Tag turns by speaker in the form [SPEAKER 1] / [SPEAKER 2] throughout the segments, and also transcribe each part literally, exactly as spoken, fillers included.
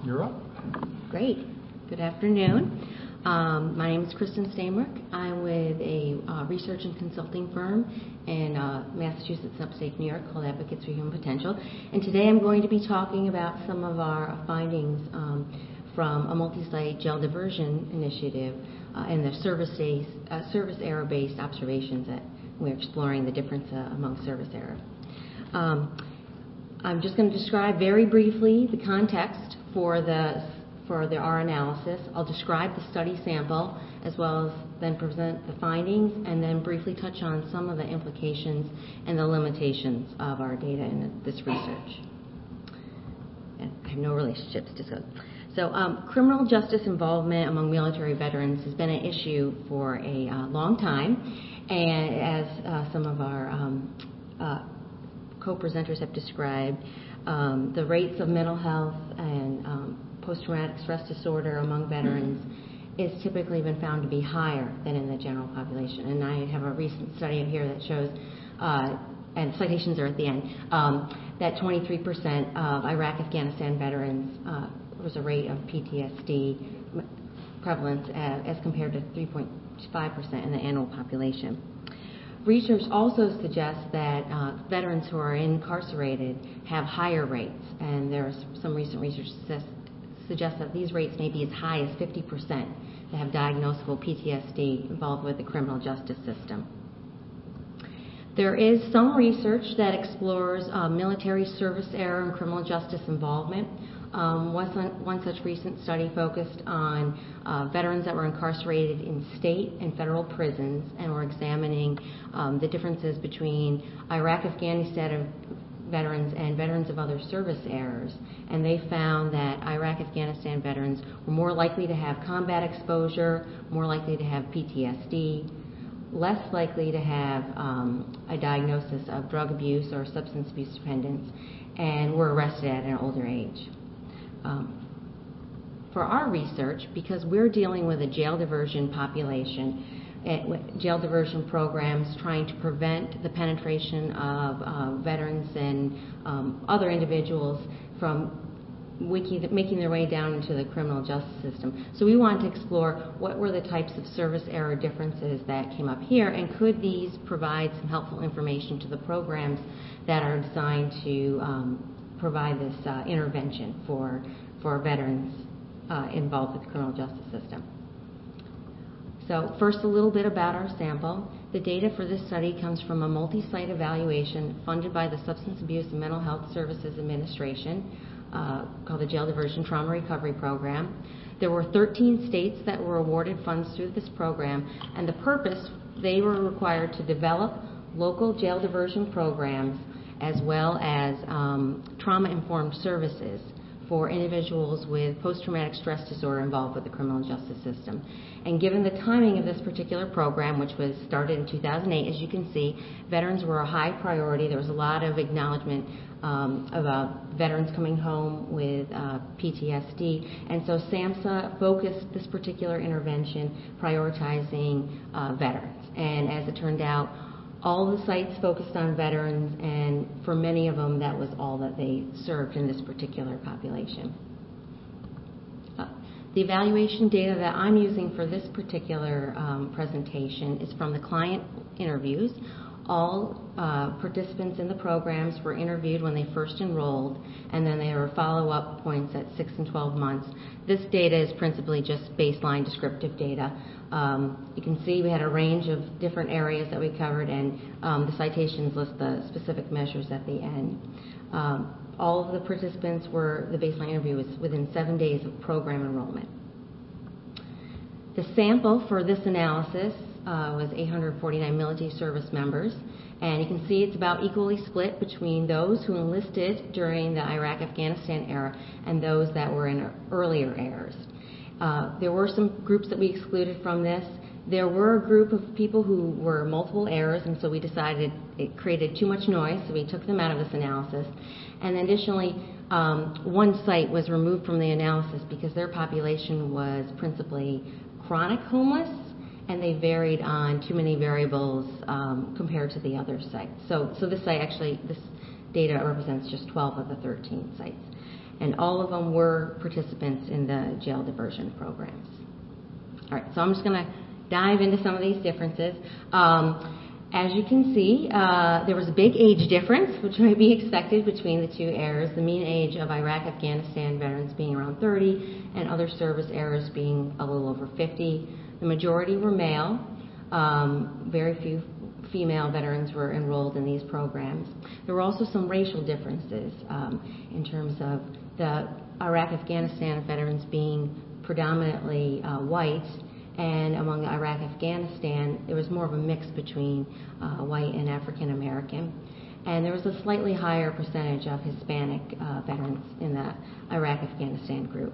[SPEAKER 1] You're up.
[SPEAKER 2] Great. Good afternoon. Um, my name is Kristen Steinbrück. I'm with a uh, research and consulting firm in uh, Massachusetts, upstate New York, called Advocates for Human Potential. And today I'm going to be talking about some of our findings um, from a multi-site jail diversion initiative uh, and the service, days, uh, service error-based observations that we're exploring the difference uh, among service error. Um, I'm just going to describe very briefly the context for the for the, our analysis. I'll describe the study sample as well as then present the findings and then briefly touch on some of the implications and the limitations of our data in this research. And I have no relationships to so. So um, criminal justice involvement among military veterans has been an issue for a uh, long time, and as uh, some of our um, uh, co-presenters have described, um, the rates of mental health and um, post-traumatic stress disorder among veterans is typically been found to be higher than in the general population. And I have a recent study here that shows, uh, and citations are at the end, um, that twenty-three percent of Iraq-Afghanistan veterans uh, was a rate of P T S D prevalence as, as compared to three point five percent in the annual population. Research also suggests that uh, veterans who are incarcerated have higher rates, and there's some recent research that suggests that these rates may be as high as fifty percent that have diagnosable P T S D involved with the criminal justice system. There is some research that explores uh, military service error and criminal justice involvement. Um, one, one such recent study focused on uh, veterans that were incarcerated in state and federal prisons and were examining um, the differences between Iraq-Afghanistan veterans and veterans of other service errors. And they found that Iraq-Afghanistan veterans were more likely to have combat exposure, more likely to have P T S D, less likely to have um, a diagnosis of drug abuse or substance abuse dependence, and were arrested at an older age. Um, for our research, because we're dealing with a jail diversion population, it, jail diversion programs trying to prevent the penetration of uh, veterans and um, other individuals from wiki, making their way down into the criminal justice system. So we wanted to explore what were the types of service error differences that came up here, and could these provide some helpful information to the programs that are designed to um, provide this uh, intervention for for veterans uh, involved with the criminal justice system. So first, a little bit about our sample. The data for this study comes from a multi-site evaluation funded by the Substance Abuse and Mental Health Services Administration uh, called the Jail Diversion Trauma Recovery Program. There were thirteen states that were awarded funds through this program, and the purpose, they were required to develop local jail diversion programs as well as um, trauma-informed services for individuals with post-traumatic stress disorder involved with the criminal justice system. And given the timing of this particular program, which was started in two thousand eight, as you can see, veterans were a high priority. There was a lot of acknowledgement um, of uh, veterans coming home with uh, P T S D. And so SAMHSA focused this particular intervention prioritizing uh, veterans. And as it turned out, all the sites focused on veterans, and for many of them, that was all that they served in this particular population. Uh, the evaluation data that I'm using for this particular um, presentation is from the client interviews. All uh, participants in the programs were interviewed when they first enrolled, and then there were follow-up points at six and twelve months. This data is principally just baseline descriptive data. Um, you can see we had a range of different areas that we covered, and um, the citations list the specific measures at the end. Um, all of the participants were, the baseline interview was within seven days of program enrollment. The sample for this analysis uh, was eight hundred forty-nine military service members, and you can see it's about equally split between those who enlisted during the Iraq-Afghanistan era and those that were in earlier eras. Uh, there were some groups that we excluded from this. There were a group of people who were multiple errors, and so we decided it created too much noise, so we took them out of this analysis. And additionally, um, one site was removed from the analysis because their population was principally chronic homeless, and they varied on too many variables um, compared to the other sites. So, so this site actually, this data represents just twelve of the thirteen sites. and all of them were participants in the jail diversion programs. All right, so I'm just going to dive into some of these differences. Um, as you can see, uh, there was a big age difference, which might be expected between the two eras, the mean age of Iraq-Afghanistan veterans being around thirty and other service eras being a little over fifty. The majority were male. Um, very few female veterans were enrolled in these programs. There were also some racial differences um, in terms of the Iraq-Afghanistan veterans being predominantly uh, white, and among the Iraq-Afghanistan, there was more of a mix between uh, white and African American. And there was a slightly higher percentage of Hispanic uh, veterans in the Iraq-Afghanistan group.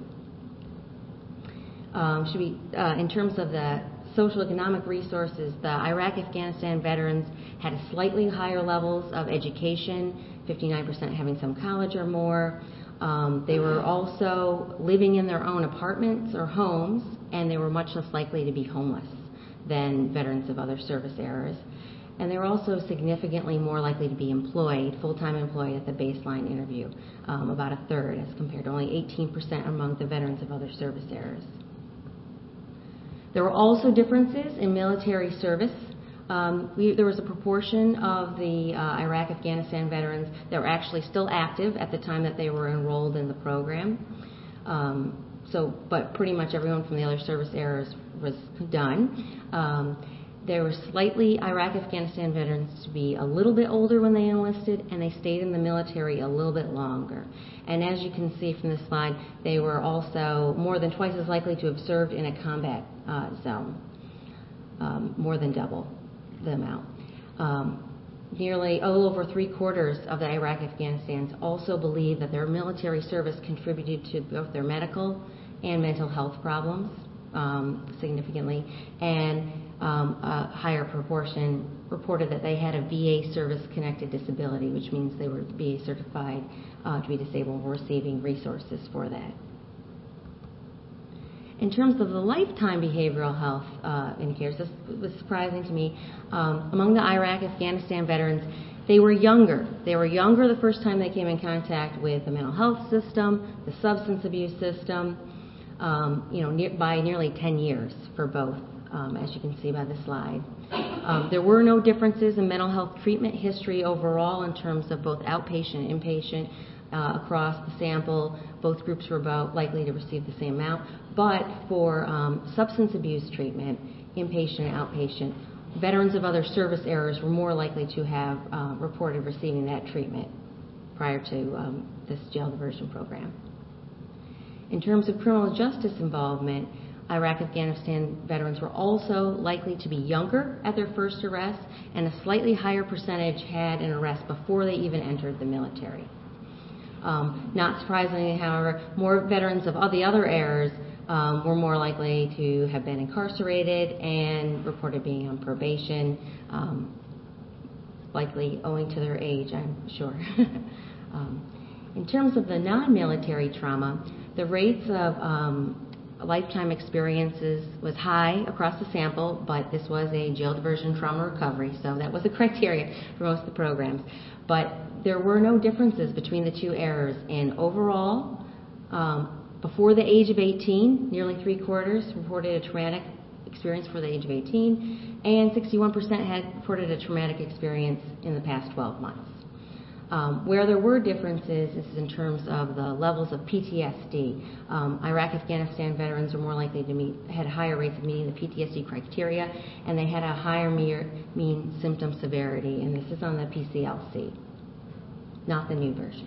[SPEAKER 2] Um, should we, uh, in terms of the social economic resources, the Iraq-Afghanistan veterans had slightly higher levels of education, fifty-nine percent having some college or more. Um, they were also living in their own apartments or homes, and they were much less likely to be homeless than veterans of other service eras. And they were also significantly more likely to be employed, full-time employed at the baseline interview, um, about a third, as compared to only eighteen percent among the veterans of other service eras. There were also differences in military service. Um, we, there was a proportion of the uh, Iraq-Afghanistan veterans that were actually still active at the time that they were enrolled in the program. Um, so, but pretty much everyone from the other service eras was done. Um, there were slightly Iraq-Afghanistan veterans to be a little bit older when they enlisted, and they stayed in the military a little bit longer. And as you can see from this slide, they were also more than twice as likely to have served in a combat uh, zone, um, more than double the amount. Um, nearly a little over three quarters of the Iraq-Afghanistans also believe that their military service contributed to both their medical and mental health problems um, significantly, and um, a higher proportion reported that they had a V A service-connected disability, which means they were V A certified uh, to be disabled and were receiving resources for that. In terms of the lifetime behavioral health uh, indicators, this was surprising to me. Um, among the Iraq-Afghanistan veterans, they were younger. They were younger the first time they came in contact with the mental health system, the substance abuse system, um, you know, near, by nearly ten years for both, um, as you can see by the slide. Um, there were no differences in mental health treatment history overall in terms of both outpatient and inpatient. Uh, across the sample, both groups were about likely to receive the same amount. But for um, substance abuse treatment, inpatient and outpatient, veterans of other service eras were more likely to have uh, reported receiving that treatment prior to um, this jail diversion program. In terms of criminal justice involvement, Iraq-Afghanistan veterans were also likely to be younger at their first arrest, and a slightly higher percentage had an arrest before they even entered the military. Um, not surprisingly, however, more veterans of all the other eras um, were more likely to have been incarcerated and reported being on probation, um, likely owing to their age, I'm sure. um, in terms of the non-military trauma, the rates of um, lifetime experiences was high across the sample, but this was a jail diversion trauma recovery, so that was a criteria for most of the programs. But there were no differences between the two eras in overall. Um, before the age of eighteen, nearly three quarters reported a traumatic experience for the age of eighteen, and sixty-one percent had reported a traumatic experience in the past twelve months. Um, where there were differences is in terms of the levels of P T S D. Um, Iraq-Afghanistan veterans were more likely to meet, had higher rates of meeting the P T S D criteria, and they had a higher mean symptom severity, and this is on the P C L C, not the new version.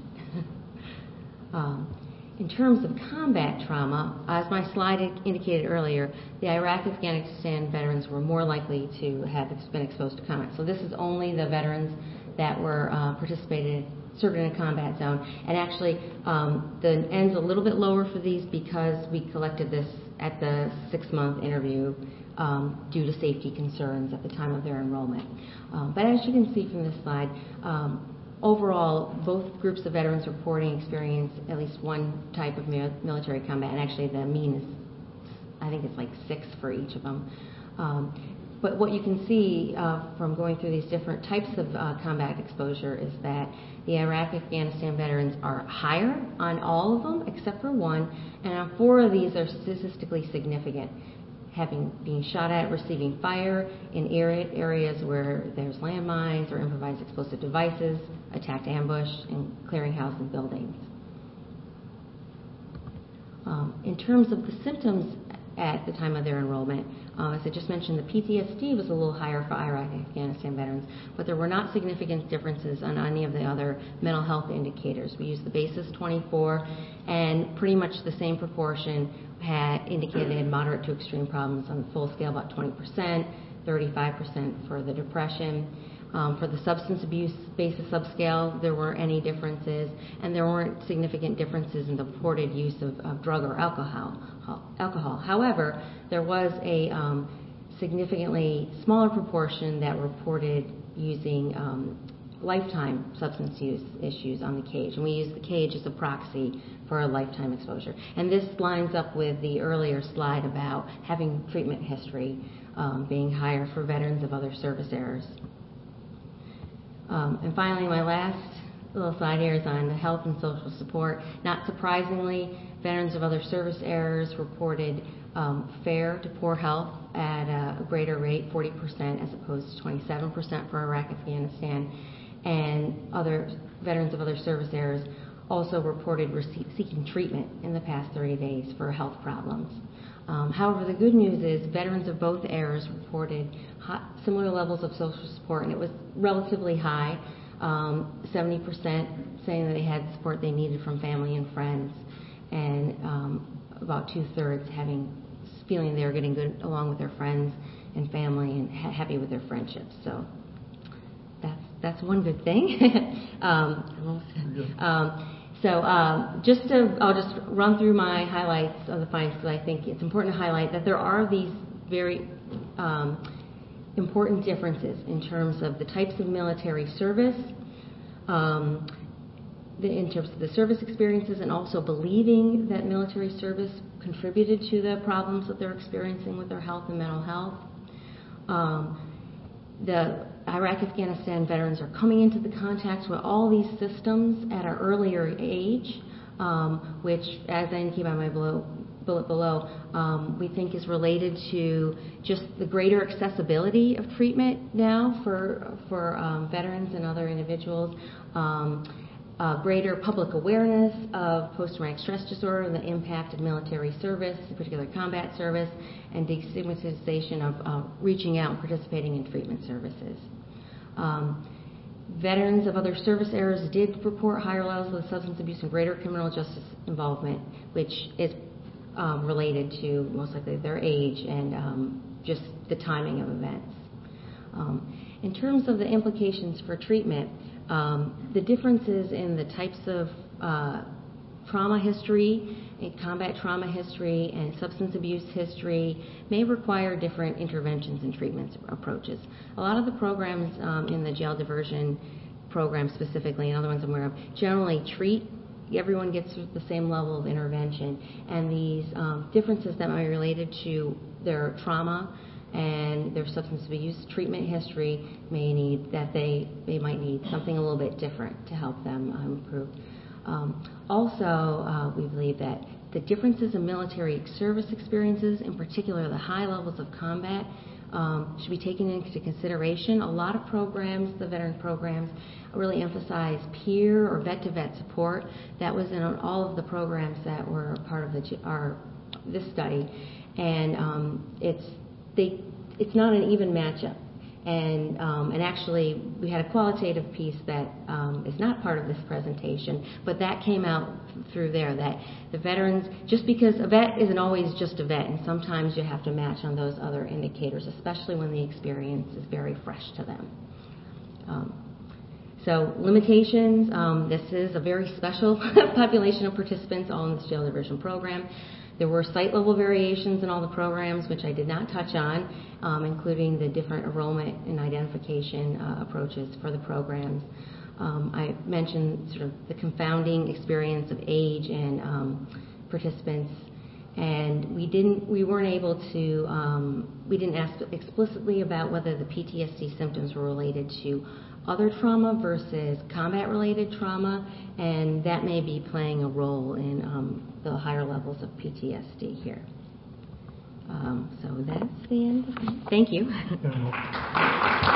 [SPEAKER 2] um, in terms of combat trauma, as my slide indicated earlier, the Iraq-Afghanistan veterans were more likely to have been exposed to combat. So this is only the veterans that were uh, participated, served in a combat zone. And actually, um, the end's a little bit lower for these because we collected this at the six-month interview um, due to safety concerns at the time of their enrollment. Um, but as you can see from this slide, um, overall, both groups of veterans reporting experience at least one type of military combat, and actually the mean is, I think it's like six for each of them. Um, but what you can see uh, from going through these different types of uh, combat exposure is that the Iraq-Afghanistan veterans are higher on all of them except for one, and on four of these are statistically significant, having being shot at, receiving fire in area, areas where there's landmines or improvised explosive devices, attacked ambush, and clearing houses and buildings. Um, in terms of the symptoms at the time of their enrollment, uh, as I just mentioned, the P T S D was a little higher for Iraq and Afghanistan veterans, but there were not significant differences on any of the other mental health indicators. We used the BASIS twenty-four, and pretty much the same proportion had indicated they had moderate to extreme problems on the full scale, about twenty percent, thirty-five percent for the depression. Um, for the substance abuse BASIS subscale, there weren't any differences, and there weren't significant differences in the reported use of, of drug or alcohol. Alcohol. However, there was a um, significantly smaller proportion that reported using um, lifetime substance use issues on the CAGE, and we use the CAGE as a proxy for a lifetime exposure. And this lines up with the earlier slide about having treatment history um, being higher for veterans of other service errors. Um, and finally, my last little slide here is on the health and social support. Not surprisingly, veterans of other service errors reported um, fair to poor health at a greater rate, forty percent as opposed to twenty-seven percent for Iraq, Afghanistan. And other veterans of other service errors also reported rece- seeking treatment in the past thirty days for health problems. Um, however, the good news is veterans of both eras reported high, similar levels of social support, and it was relatively high, um, seventy percent saying that they had support they needed from family and friends, and um, about two-thirds having feeling they were getting good along with their friends and family and ha- happy with their friendships. So that's that's one good thing. um, um, So um, just to, I'll just run through my highlights of the findings, because I think it's important to highlight that there are these very um, important differences in terms of the types of military service, um, the, in terms of the service experiences, and also believing that military service contributed to the problems that they're experiencing with their health and mental health. Um, the Iraq-Afghanistan veterans are coming into the contact with all these systems at an earlier age, um, which, as I indicate by my below, bullet below, um, we think is related to just the greater accessibility of treatment now for for um, veterans and other individuals, um, uh, greater public awareness of post-traumatic stress disorder and the impact of military service, in particular combat service, and destigmatization of uh, reaching out and participating in treatment services. Um, veterans of other service eras did report higher levels of substance abuse and greater criminal justice involvement, which is um, related to most likely their age and um, just the timing of events. Um, in terms of the implications for treatment, um, the differences in the types of uh, trauma history, combat trauma history, and substance abuse history may require different interventions and treatment approaches. A lot of the programs um, in the jail diversion program specifically, and other ones I'm aware of, generally treat, everyone gets the same level of intervention, and these um, differences that might be related to their trauma and their substance abuse treatment history may need that they, they might need something a little bit different to help them um, improve. Um, also, uh, we believe that the differences in military service experiences, in particular the high levels of combat, um, should be taken into consideration. A lot of programs, the veteran programs, really emphasize peer or vet-to-vet support. That was in all of the programs that were part of the, our this study, and um, it's they it's not an even matchup. And um, and actually, we had a qualitative piece that um, is not part of this presentation, but that came out through there, that the veterans, just because a vet isn't always just a vet, and sometimes you have to match on those other indicators, especially when the experience is very fresh to them. Um, so limitations, um, this is a very special population of participants all in this jail diversion program. There were site-level variations in all the programs, which I did not touch on, um, including the different enrollment and identification uh, approaches for the programs. Um, I mentioned sort of the confounding experience of age and um, participants, And we didn't, we weren't able to, um, we didn't ask explicitly about whether the P T S D symptoms were related to other trauma versus combat-related trauma, and that may be playing a role in um, the higher levels of P T S D here. Um, so that's the end. Thank you.